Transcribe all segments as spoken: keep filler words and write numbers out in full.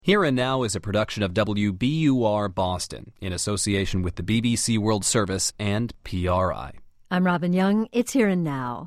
Here and Now is a production of W B U R Boston in association with the B B C World Service and P R I. I'm Robin Young. It's Here and Now.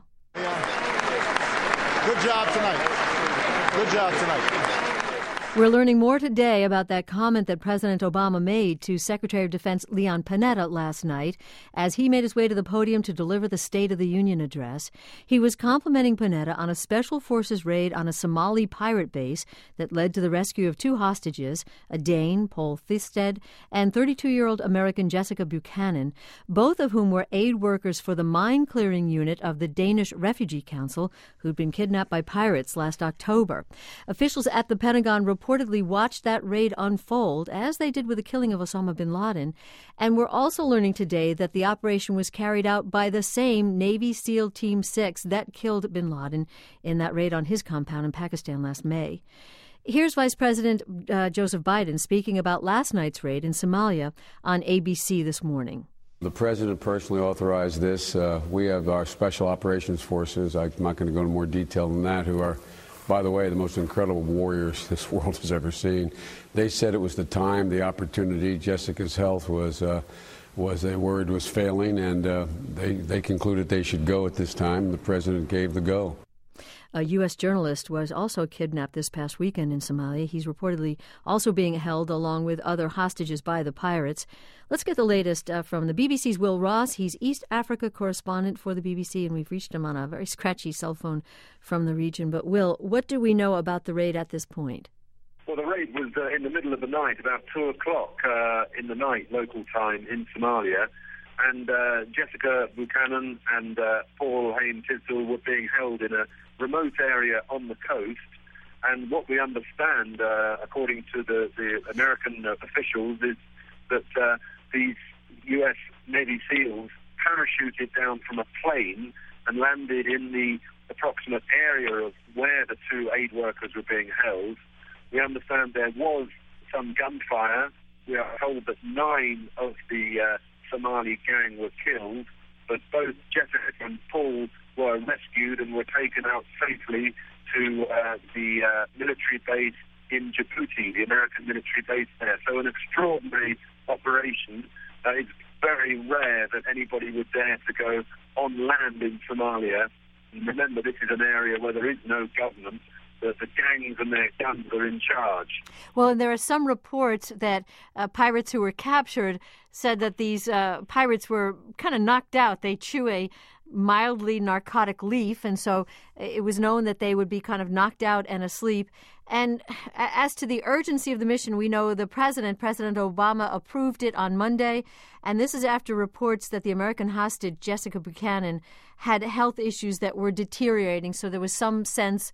Yeah. Good job tonight. Good job tonight. We're learning more today about that comment that President Obama made to Secretary of Defense Leon Panetta last night as he made his way to the podium to deliver the State of the Union address. He was complimenting Panetta on a Special Forces raid on a Somali pirate base that led to the rescue of two hostages, a Dane, Paul Thisted, and thirty-two-year-old American Jessica Buchanan, both of whom were aid workers for the mine-clearing unit of the Danish Refugee Council, who'd been kidnapped by pirates last October. Officials at the Pentagon reported reportedly watched that raid unfold, as they did with the killing of Osama bin Laden. And we're also learning today that the operation was carried out by the same Navy SEAL Team six that killed bin Laden in that raid on his compound in Pakistan last May. Here's Vice President uh, Joseph Biden speaking about last night's raid in Somalia on A B C this morning. The president personally authorized this. Uh, we have our special operations forces. I'm not going to go into more detail than that, who are, by the way, the most incredible warriors this world has ever seen. They said it was the time, the opportunity. Jessica's health was, uh, was a word was failing, and uh, they, they concluded they should go at this time. The president gave the go. A U S journalist was also kidnapped this past weekend in Somalia. He's reportedly also being held along with other hostages by the pirates. Let's get the latest uh, from the B B C's Will Ross. He's East Africa correspondent for the B B C, and we've reached him on a very scratchy cell phone from the region. But, Will, what do we know about the raid at this point? Well, the raid was uh, in the middle of the night, about two o'clock uh, in the night, local time, in Somalia. And uh, Jessica Buchanan and uh, Paul Hain Tisdall were being held in a remote area on the coast. And what we understand, uh, according to the, the American uh, officials, is that uh, these U S Navy SEALs parachuted down from a plane and landed in the approximate area of where the two aid workers were being held. We understand there was some gunfire. We are told that nine of the uh, Somali gang were killed, but both Jessica and Paul were rescued and were taken out safely to uh, the uh, military base in Djibouti, the American military base there. So an extraordinary operation. Uh, it's very rare that anybody would dare to go on land in Somalia. And remember, this is an area where there is no government. The, the gangs and their guns are in charge. Well, and there are some reports that uh, pirates who were captured said that these uh, pirates were kind of knocked out. They chew a mildly narcotic leaf, and so it was known that they would be kind of knocked out and asleep. And as to the urgency of the mission, we know the president, President Obama, approved it on Monday, and this is after reports that the American hostage, Jessica Buchanan, had health issues that were deteriorating, so there was some sense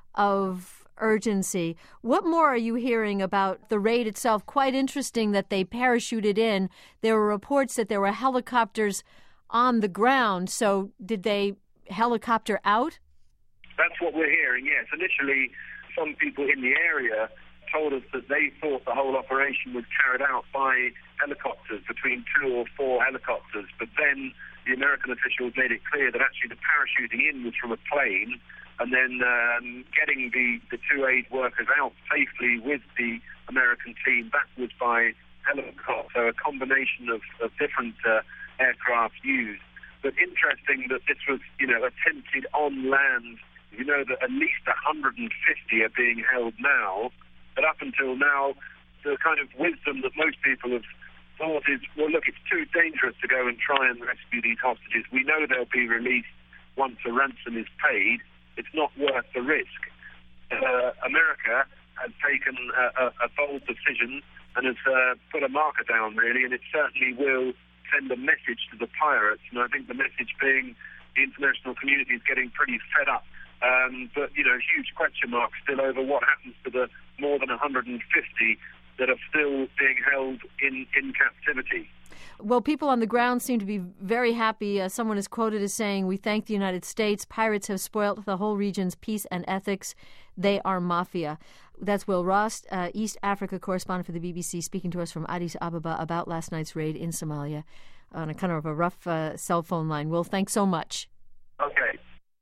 of urgency. What more are you hearing about the raid itself? Quite interesting that they parachuted in. There were reports that there were helicopters on the ground. So did they helicopter out? That's what we're hearing, yes. Initially, some people in the area told us that they thought the whole operation was carried out by helicopters, between two or four helicopters. But then the American officials made it clear that actually the parachuting in was from a plane, and then um, getting the, the two aid workers out safely with the American team, that was by helicopter. So a combination of, of different uh, aircraft used. But interesting that this was, you know, attempted on land. You know that at least one hundred fifty are being held now. But up until now, the kind of wisdom that most people have thought is, well, look, it's too dangerous to go and try and rescue these hostages. We know they'll be released once a ransom is paid. It's not worth the risk. Uh, America has taken a, a, a bold decision and has uh, put a marker down, really, and it certainly will send a message to the pirates. And I think the message being the international community is getting pretty fed up. Um, but, you know, huge question marks still over what happens to the more than one hundred fifty that are still being held in, in captivity. Well, people on the ground seem to be very happy. Uh, someone is quoted as saying, "We thank the United States. Pirates have spoilt the whole region's peace and ethics. They are mafia." That's Will Ross, uh, East Africa correspondent for the B B C, speaking to us from Addis Ababa about last night's raid in Somalia on a kind of a rough uh, cell phone line. Will, thanks so much.